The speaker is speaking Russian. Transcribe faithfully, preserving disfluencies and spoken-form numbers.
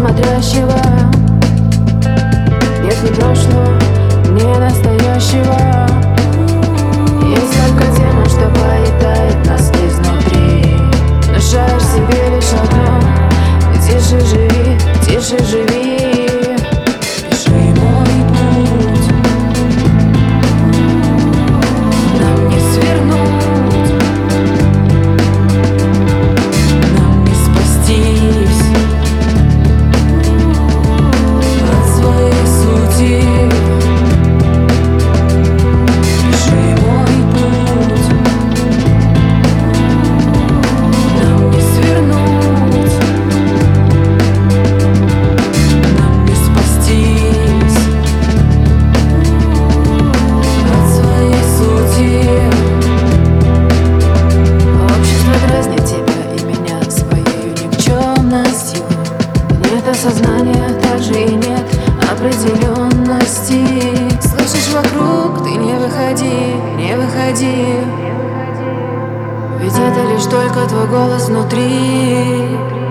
смотрящего. Нет ни прошлого, ни настоящего. Есть только тема, что поедает нас изнутри. Внушаешь себе лишь одно: тише живи, тише живи. Пиши мой путь, нам не свернуть, нам не спастись от своей сути. Пиши мой путь, нам не свернуть, нам не спастись от своей сути. Общество дразнит тебя и меня своей никчемностью. Нет осознания, также и нет определенности. Слышишь вокруг, ты не выходи, не выходи. Ведь это лишь только твой голос внутри.